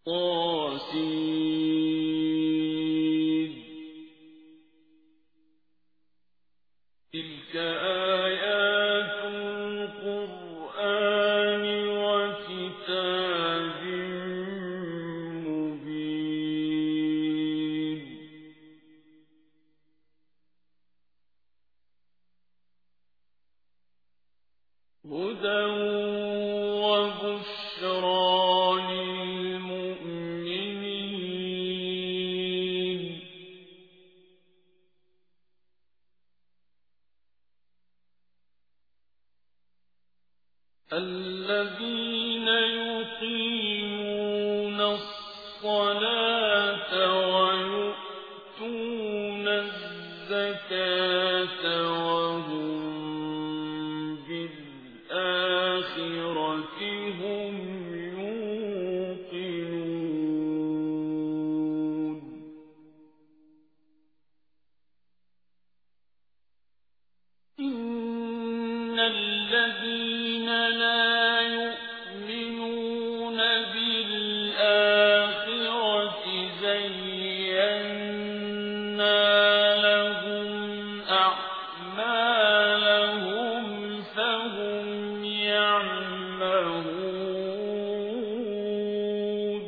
طس تلك آيات القرآن وكتاب مبين هدى وبشرى للمؤمنين الذين يقيمون الصلاة ويؤتون الزكاة وهم بالآخرة هم يوقنون إن الذين لا يؤمنون بالآخرة زينا لهم أعمالهم فهم يعمهون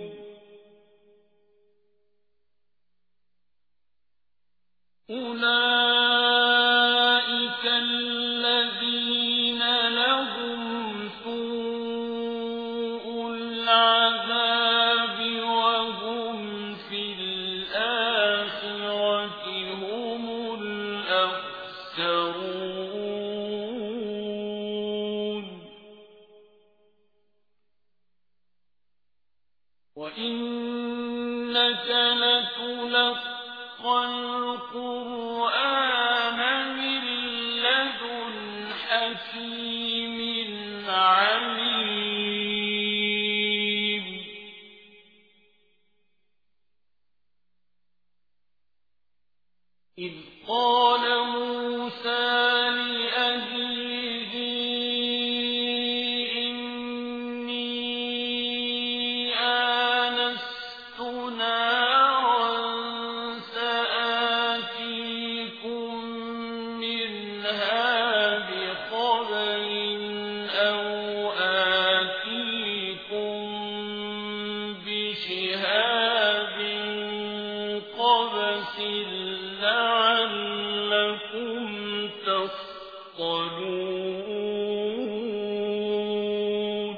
أولئك الذين لهم سوء العذاب وهم في الآخرة هم الأخسرون وإنك لتلقى القرآن من لدن حكيم عليم إذ قال موسى لأهله إني آنست نارا سآتيكم منها بخبر أو آتيكم بشهاب قبس لعلكم تصطلون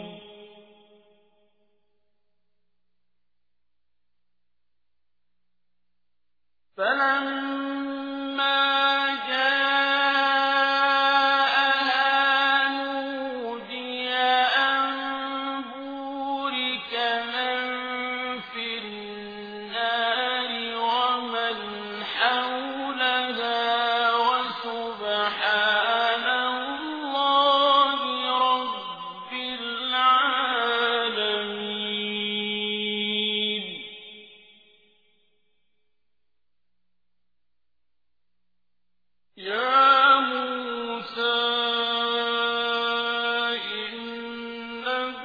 فلما جاءها نودي أن بورك من في النار ومن حولها وسبحان الله رب العالمين يا موسى إنه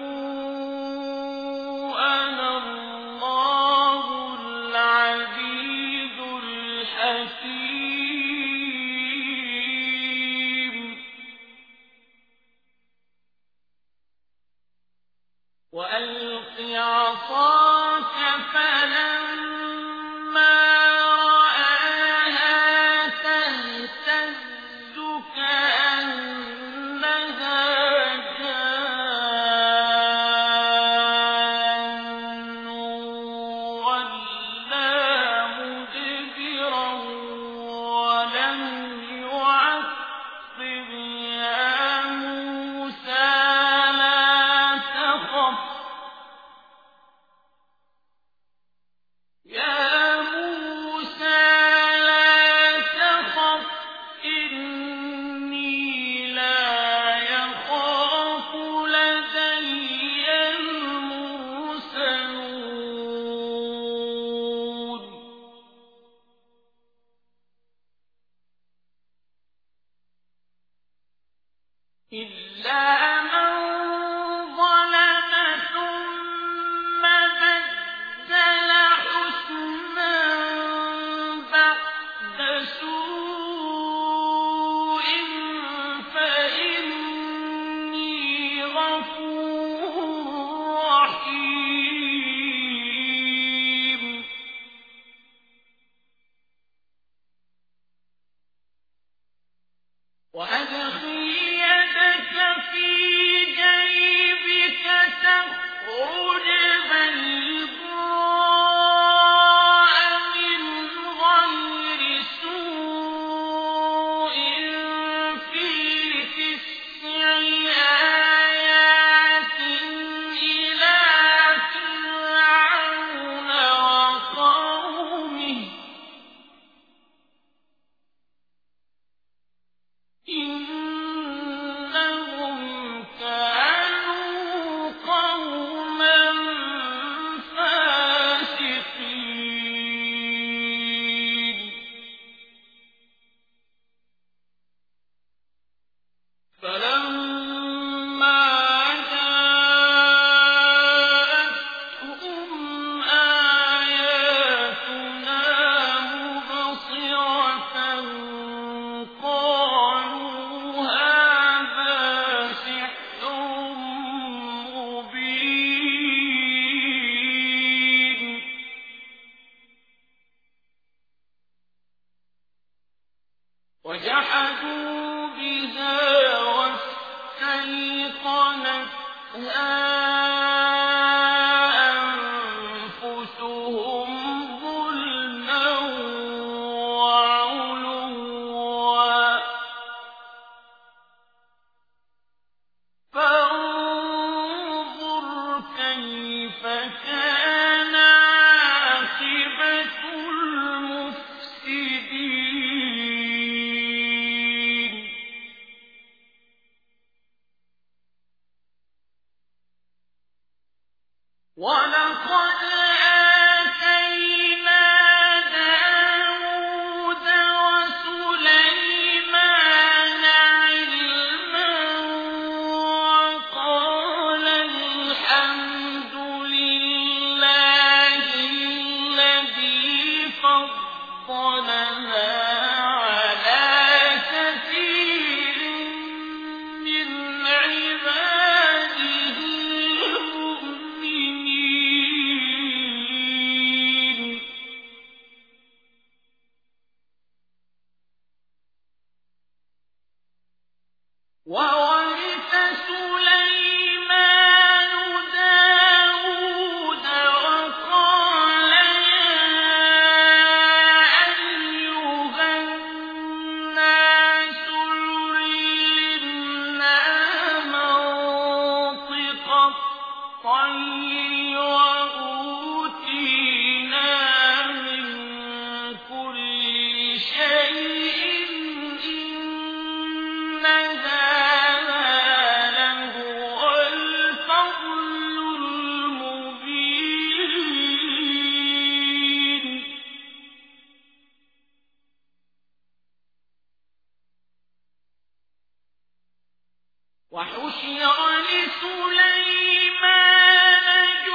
أنا الله العزيز الحكيم وألق عصاك فلما رآها تهتز كأنها جان ولا مدبرا ولم يعقب يا موسى لا تخف فكان عاقبة المفسدين ولقد آتينا داود وسليمان علما وقال الحمد لله الذي فضلنا على كثير من عباده المؤمنين وورث سليمان داود وقال يا أيها الناس علمنا منطق الطير وأوتينا من كل شيء إن هذا لهو الفضل المبين وحشر لسليمان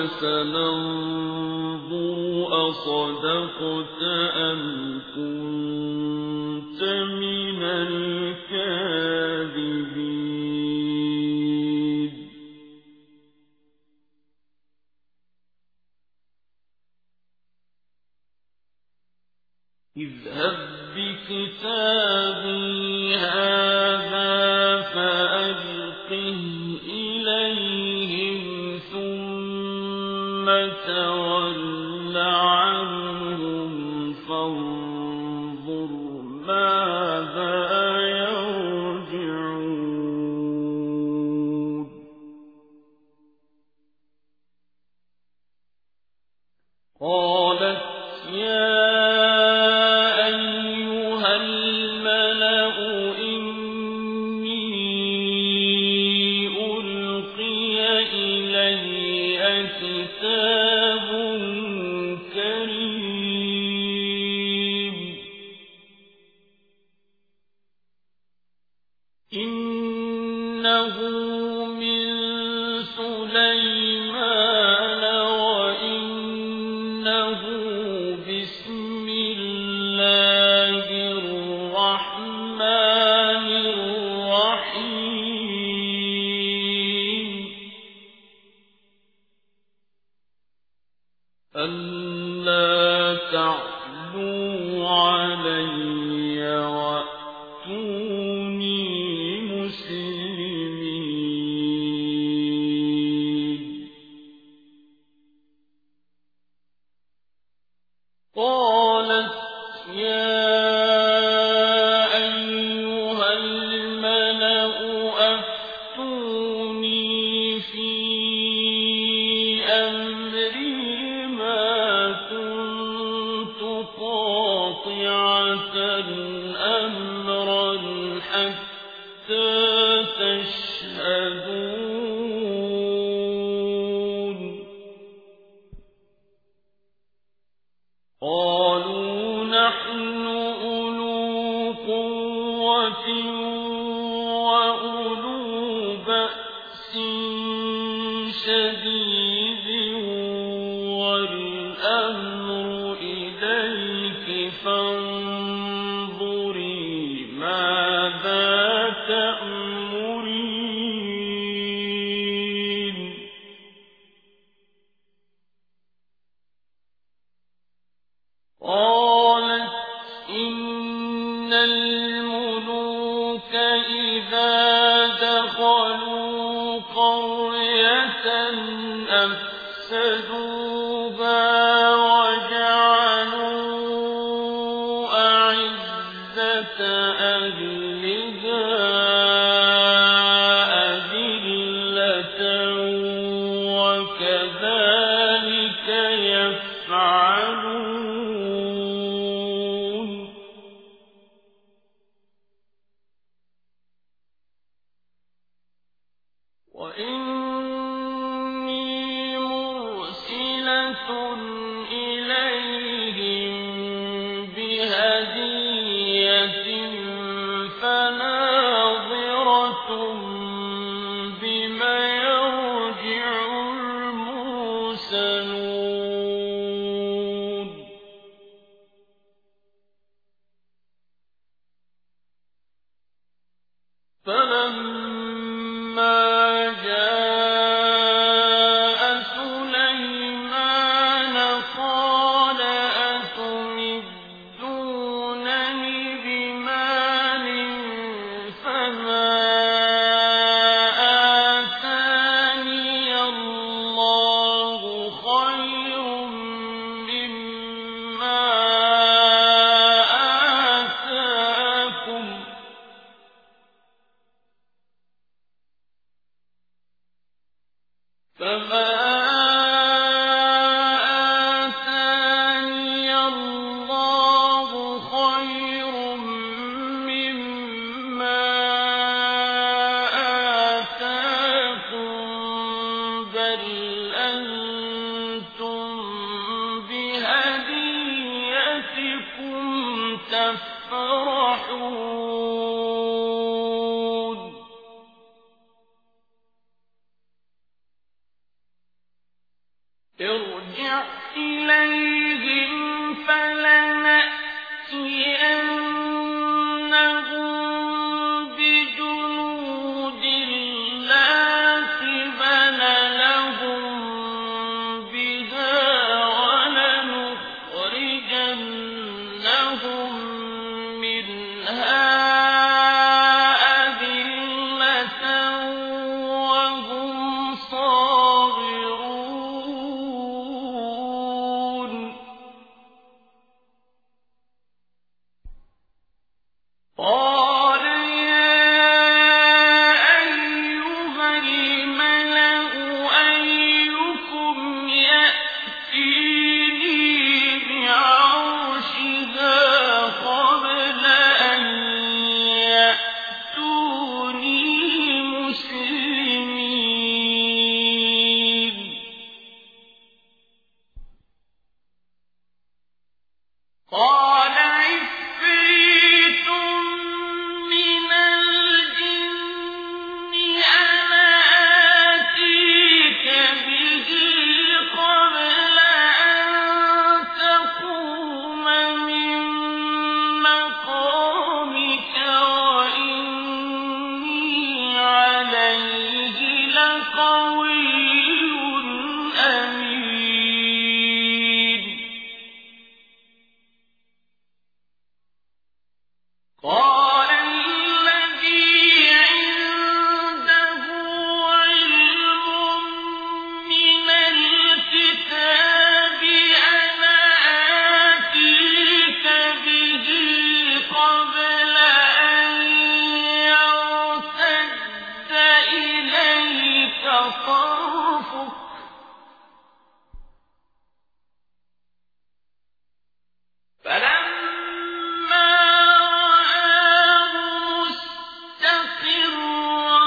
سننظر أصدقت أم كنت من الكاذبين اذهب بكتابي هذا فألقه إليهم ثم تول عنهم فانظر ماذا يرجعون قالت يا كتاب كريم إنه من سليمان وإنه بسم الله الرحمن الرحيم ألا تعلوا علي وأتوني مسلمين قالت يا أيها الملأ أفتوني في أمري قاطعة أمرا حتى تشهدون قالوا نحن أولو قوة وأولو بأس شديد والأمر إليك فانظري ماذا تأمرين قالت إن الملوك إذا دخلوا قرية أفسدوها أهلها أذلة وكذلك يفعلون وإني مرسلة إليهم بهدية فناظرة بما يرجع المرسلون فلما جاء سليمان قال أتمدونني بمال فما آتاني الله خير مما آتاكم فما آتاني الله خير مما آتاكم بل أنتم بهديتكم تفرحون ارجع إليهم فلنأتينهم بجنود لا قبل لهم بها ولنخرجنهم منها أذلة وهم صاغرون قال يا أيها الملأ أيكم يأتيني بعرشها قبل أن يأتوني مسلمين قال عفريت من الجن أنا آتيك به قبل أن تقوم من مقامك وإني عليه لقوي أمين قال الذي عنده علم من الكتاب أنا آتيك به قبل أن يرتد إليك طرفك فلما رآه مستقرا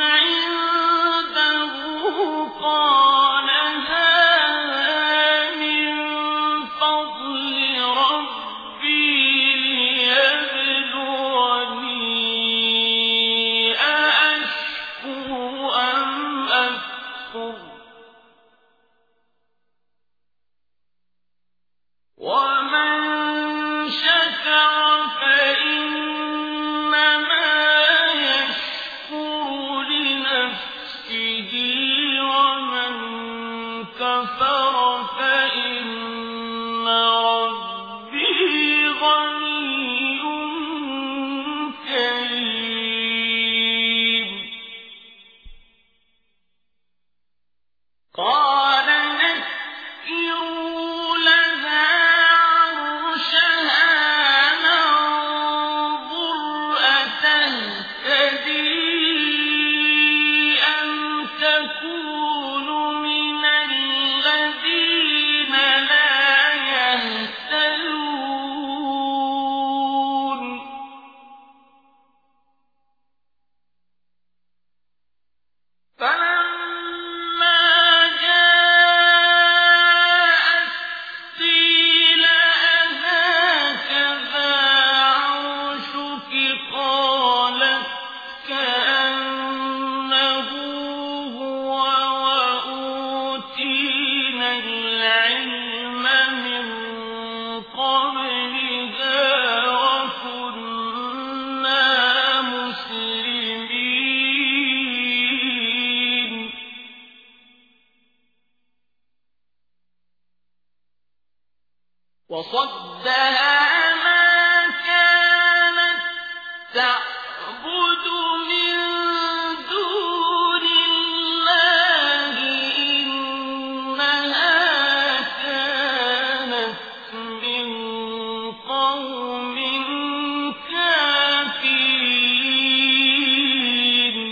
عنده قال هذا من فضل ربي ليبلوني أأشكر أم أكفر ومن شكر فإنما يشكر لنفسه ومن كفر فإن ربي غني كريم قال نكروا لها عرشها ننظر أتهتدي أم تكون من الذين لا يهتدون فلما جاءت قيل أهكذا عرشك قالت كأنه هو وأوتينا العلم من قبلها وكنا مسلمين وصدها ما كانت تعبد من دون الله إنها كانت من قوم كافرين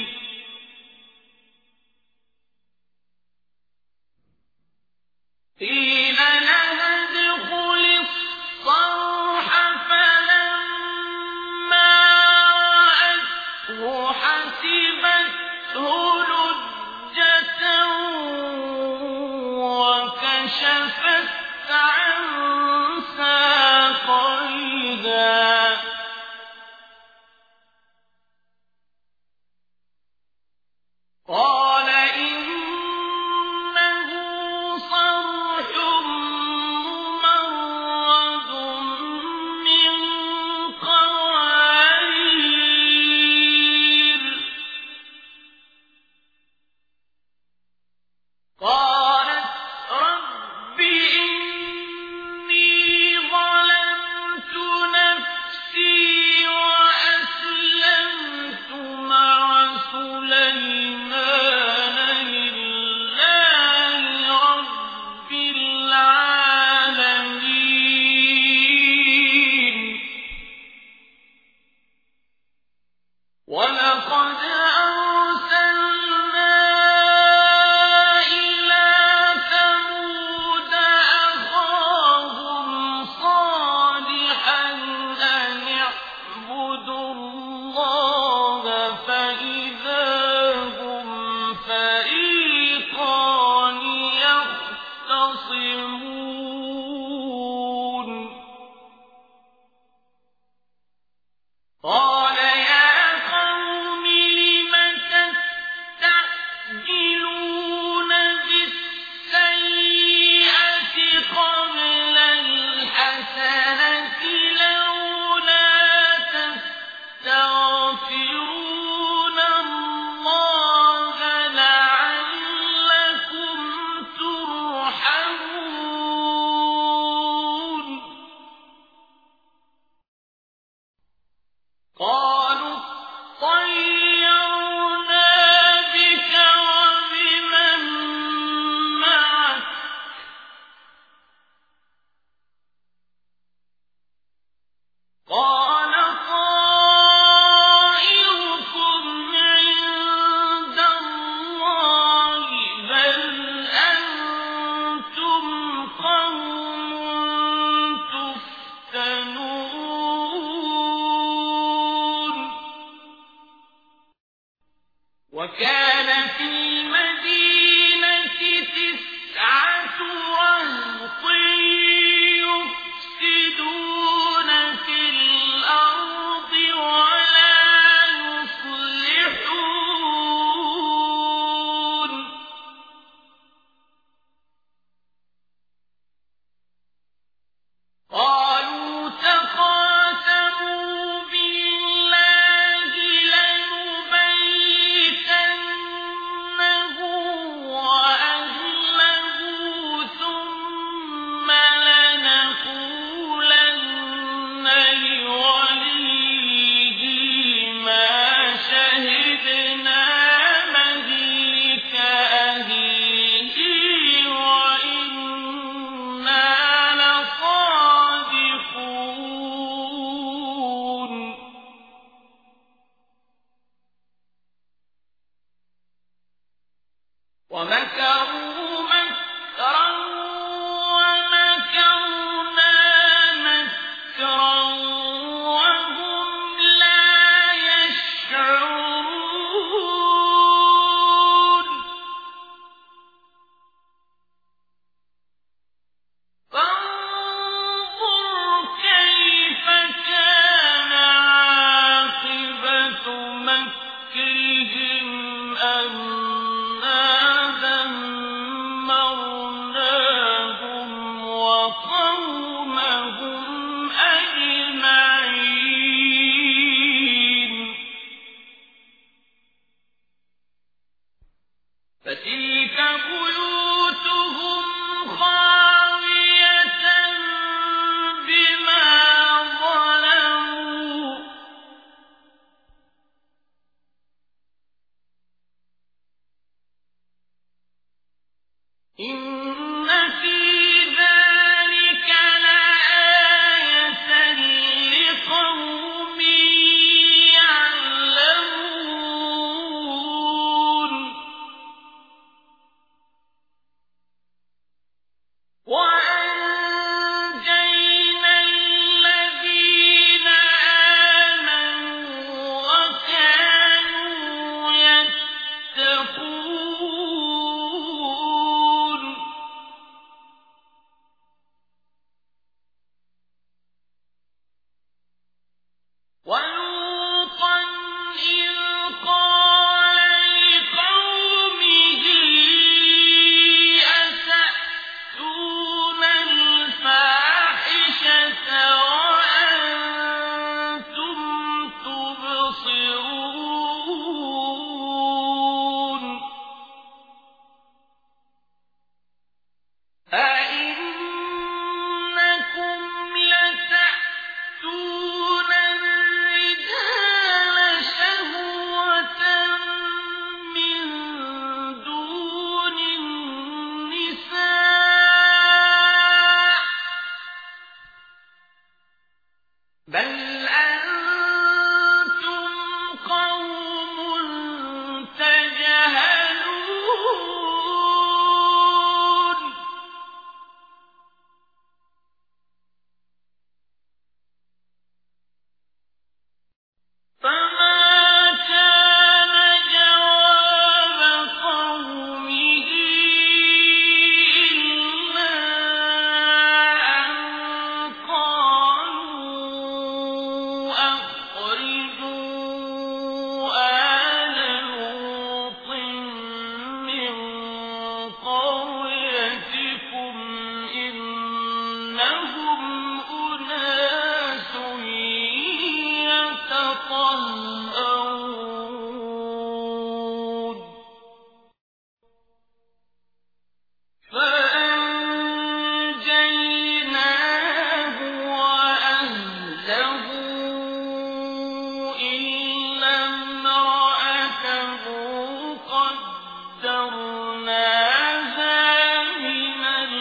قيل لها ادخل الصرح فلما رأته حسبته لجة وكشفت عن ساقيها قال إنه صرح ومكروا مكرا ومكرنا مكرا وهم لا يشعرون فانظر كيف كان عاقبة مكرهم أنا دمرناهم وقومهم أجمعين فتلك بيوتهم خاوية بما ظلموا إن في ذلك لآية لقوم يعلمون وأنجينا الذين آمنوا وكانوا يتقون ولوطا إذ قال لقومه أتأتون الفاحشة وأنتم تبصرون أئنكم لتأتون الرجال شهوة من دون النساء بل أنتم قوم تجهلون فما كان جواب قومه إلا أن قالوا أخرجوا آل لوط من قريتكم إنهم أناس يتطهرون فأنجيناه وأهله إلا امرأته قدرناها من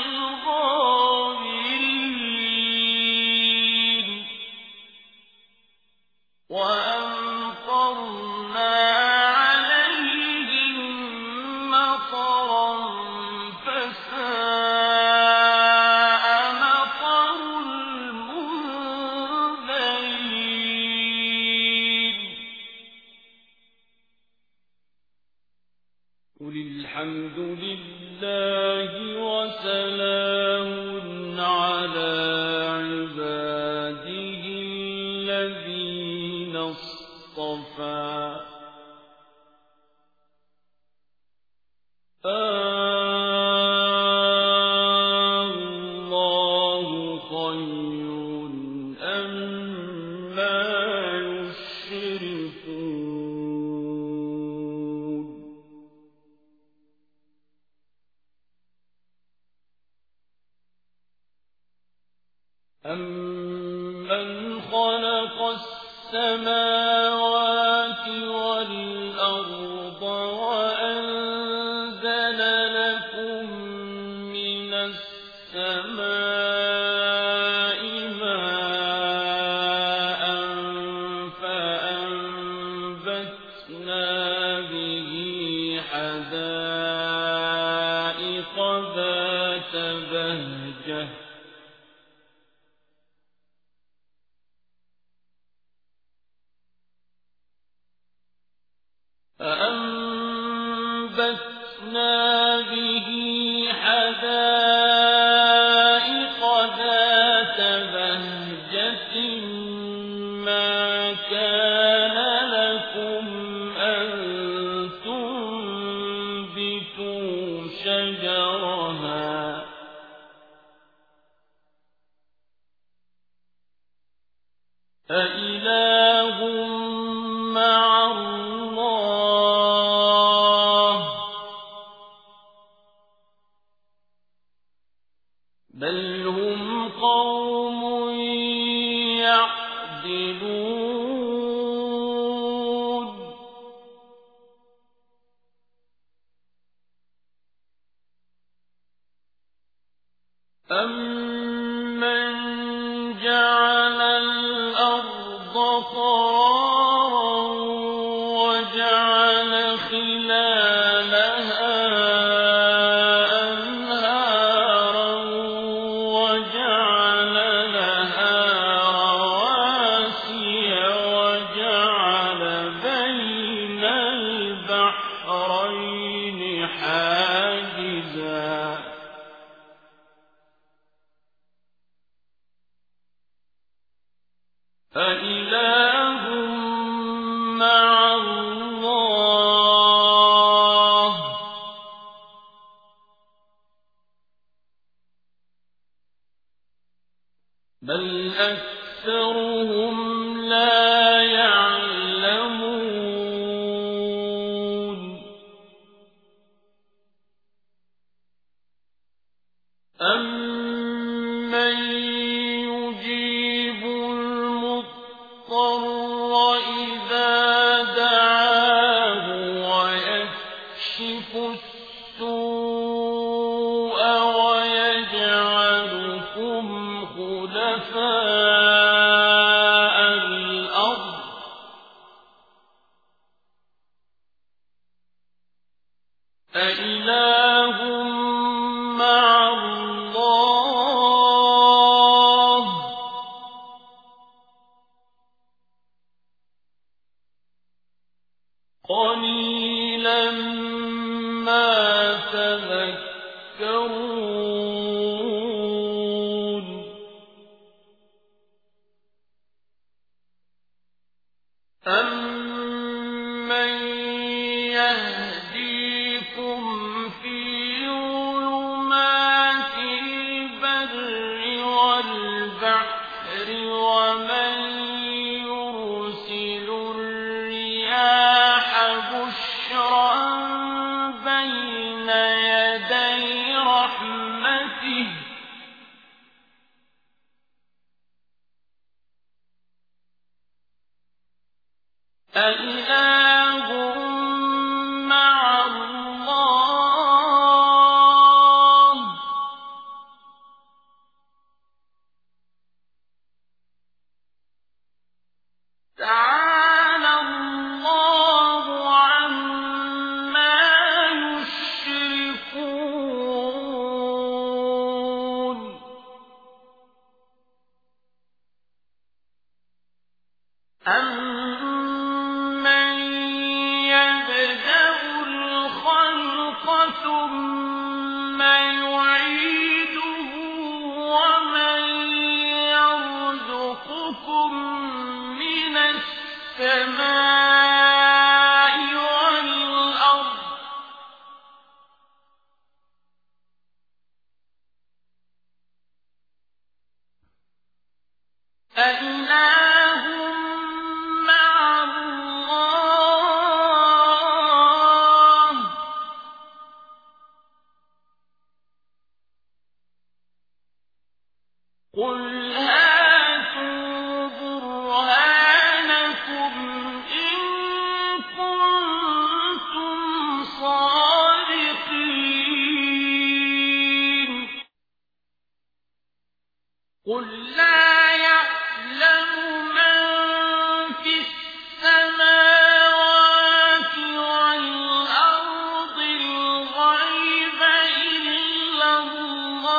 الغابرين وأمطرنا عليهم مطرا فساء مطر المنذرين قل الحمد لله وسلام على عباده الذين اصطفى الله خير أما يشركون أَمَّنْ خَلَقَ السَّمَاوَاتِ وَالْأَرْضَ وَأَنزَلَ لَكُم مِّنَ السَّمَاءِ مَاءً فَأَنبَتْنَا بِهِ حَدَائِقَ بهجة فأنبتنا به حدائق ذات بهجة ما كان لكم أن تنبتوا شجرها أإله مع الله بل هم قوم يعدلون أمن جعل الأرض قرارا وجعل خلالها أنهارا وجعل لها رواسي وجعل بين البحرين حاجزا فإله مع الله بل أكثرهم لا يعلمون أمن يجيب المضطر إذا دعاه ويكشف السوء ويجعلكم خلفاء الأرض أإله مع الله قليلا ما تذكرون أمن يهديكم في ظلمات البر والبحر ومن يرسل الرياح بشرا بين يدي رحمته أإله مع الله تعالى الله عما يشركون أمن يبدأ الخلق ثم يعيده ومن يرزقكم من السماء والأرض أإله مع الله قل هاتوا برهانكم إن كنتم صادقين قل لا يعلم من في السماوات والأرض الغيب إلا الله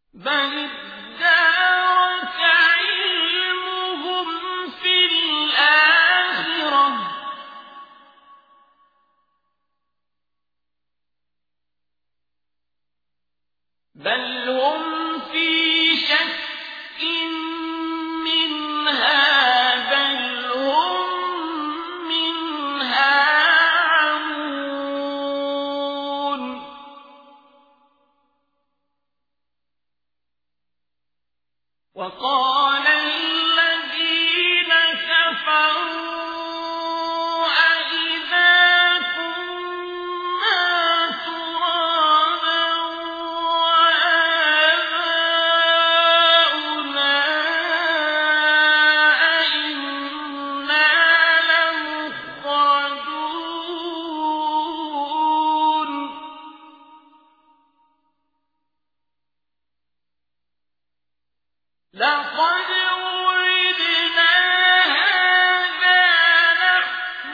بل ادارك علمهم في الآخرة بل هم في شك منها بل هم منها عمون وقال الذين كفروا أإذا كنا ترابا وآباؤنا أئنا لمخرجون لقد وعدنا هذا نحن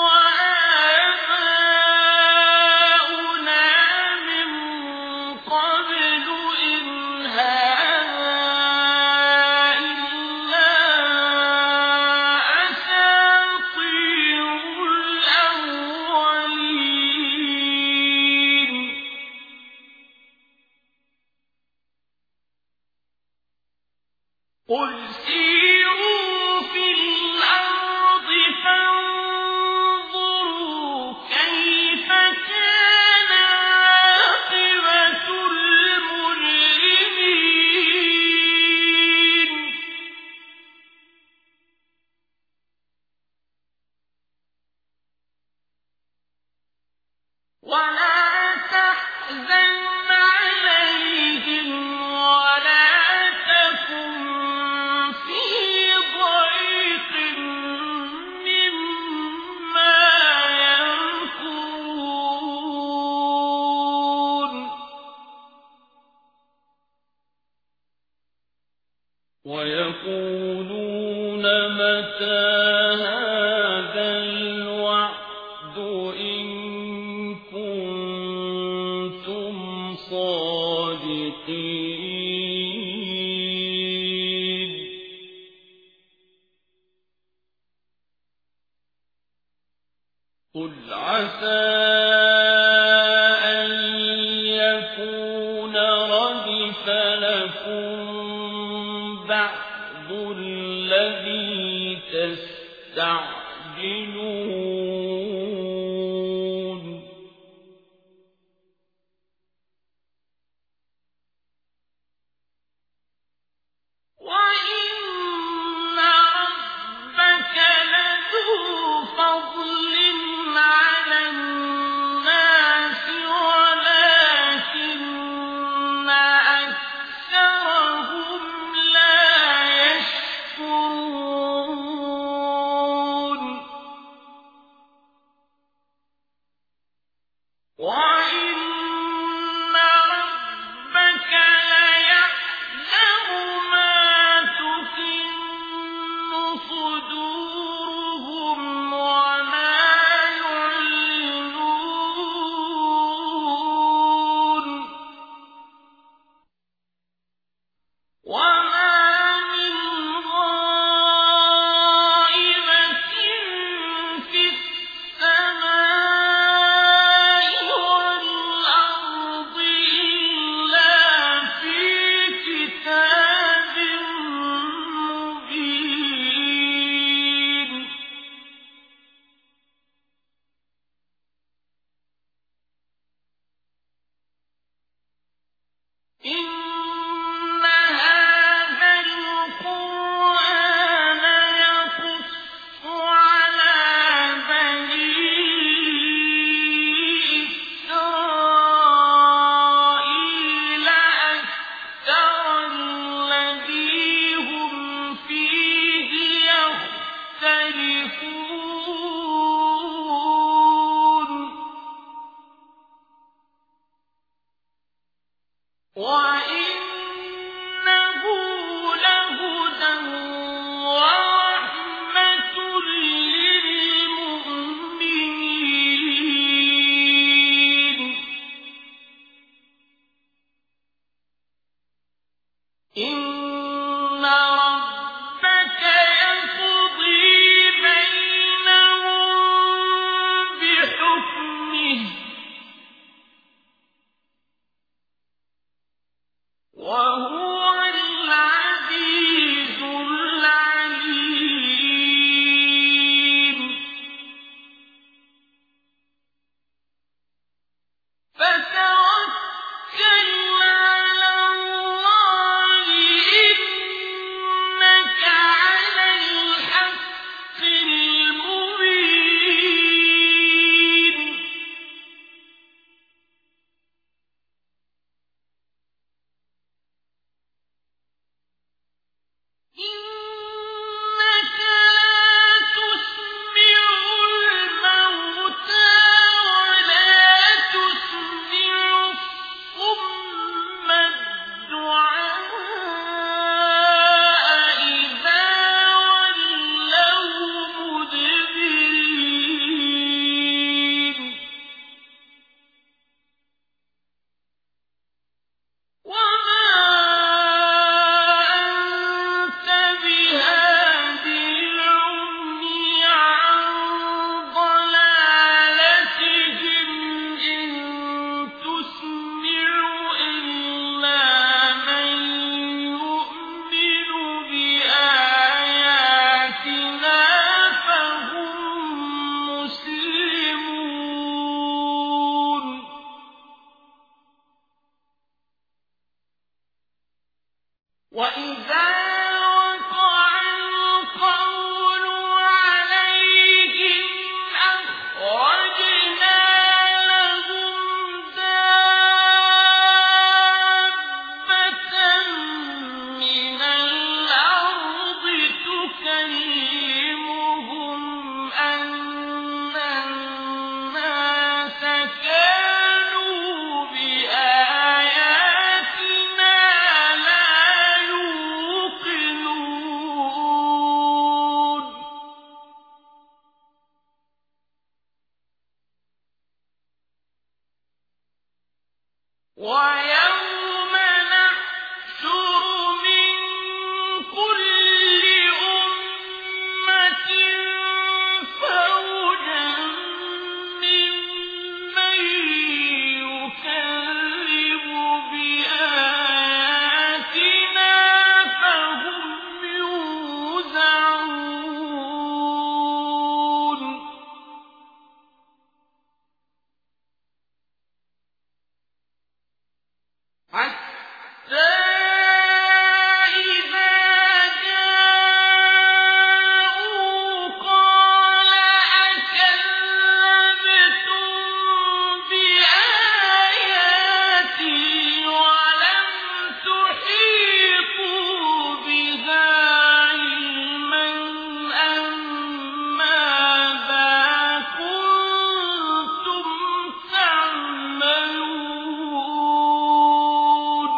وآباؤنا من قبل إن هذا إلا أساطير الأولين قل سيروا في الأرض فانظروا كيف كان عاقبة المجرمين ولا تحزن عليهم ولا تكن في ضيق مما يمكرون ويقولون متى هذا الوعد إن كنتم صادقين قل عسى أن يكون ردف لكم بعض الذي تستعجلون وإن ربك لذو فضل على الناس ولكن أكثرهم لا يشكرون وإن ربك ليعلم ما تكن صدورهم وما يعلنون وما من غائبة في السماء والأرض إلا في كتاب مبين إن هذا القرآن يقص على بني إسرائيل أكثر الذي هم فيه يختلفون وإنه لهدى ورحمة للمؤمنين إن ربك يقضي بينهم بحكمه وهو العزيز العليم فتوكل على الله إنك على الحق المبين إنك لا تسمع الموتى ولا تسمع الصم الدعاء إذا ولوا مدبرين وما أنت بهاد العمي عن ضلالتهم إن تسمع إلا من يؤمن بآياتنا فهم مسلمون وإذا وقع القول عليهم أخرجنا لهم دابة من الأرض تكلمهم أن الناس كانوا بآياتنا لا يوقنون ويوم نحشر من كل أمة فوجا ممن يكذب بآياتنا فهم يوزعون حتى إذا جاءوا قال أكذبتم بآياتي ولم تحيطوا بها علما أم ماذا كنتم تعملون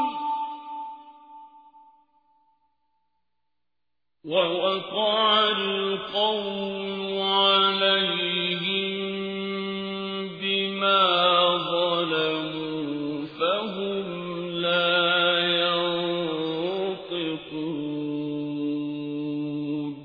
ووقع القول عليهم بما ظلموا فهم لا ينطقون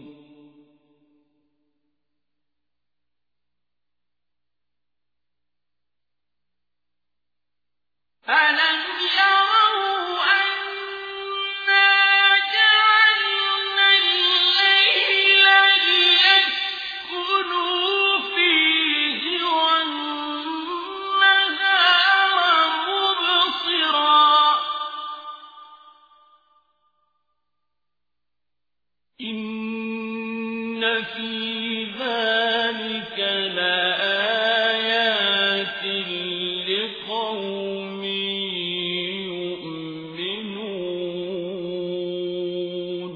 ألم يروا أنا جعلنا الليل ليسكنوا فيه والنهار مبصرا إن في ذلك لآيات لقوم يؤمنون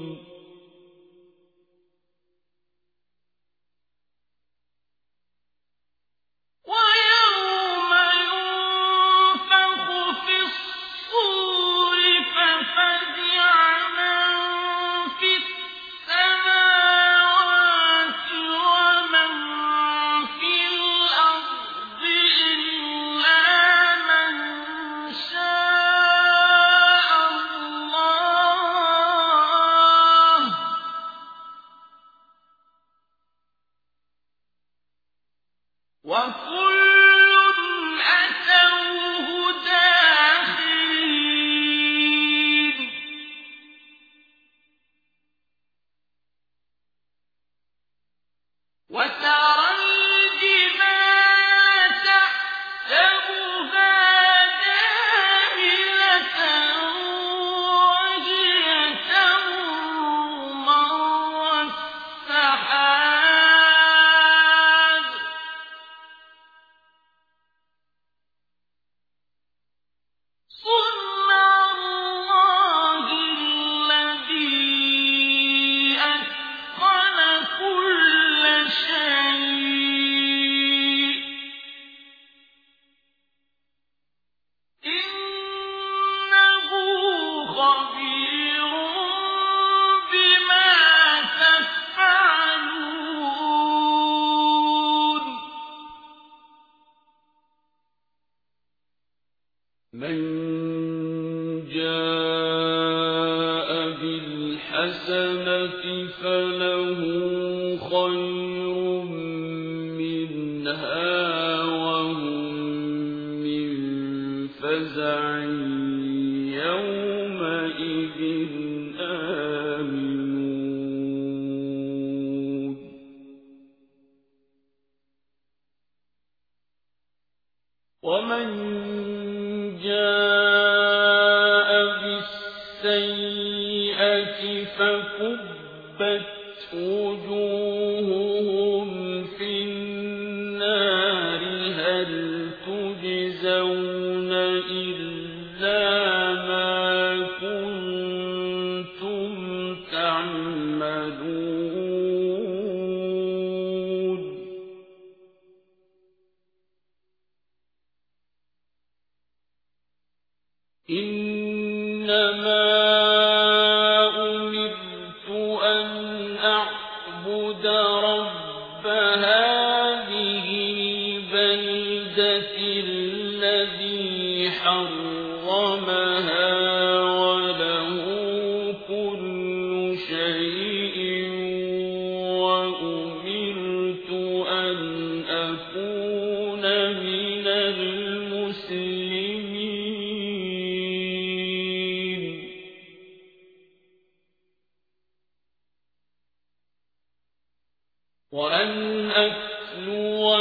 ويوم ينفخ في الصور ففزع من في السماوات ومن في الأرض الحسنة فله خير منها وهم من فزع يومئذ آمنون ومن جاء بالسيئة فكبت وجوههم في النار هل تجزون إلا ما كنتم تعملون إنما أمرت أن أعبد رب هذه البلدة الذي حرمها وله كل شيء وأمرت أن أكون من المسلمين وأن أتلو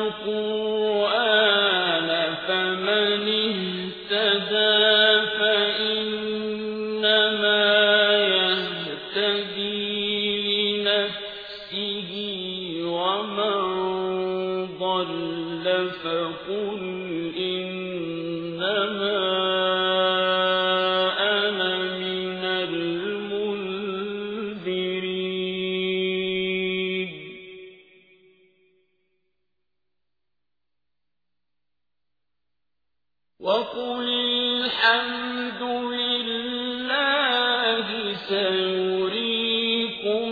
القرآن فمن اهتدى فإنما يهتدي لنفسه ومن ضل فقل إنما أنا من المنذرين وقل الحمد لله سيريكم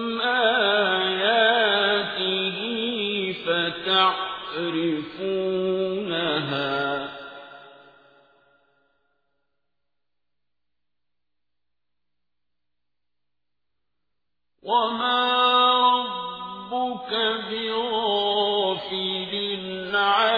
آياته فتعرفونها وما ربك بغافل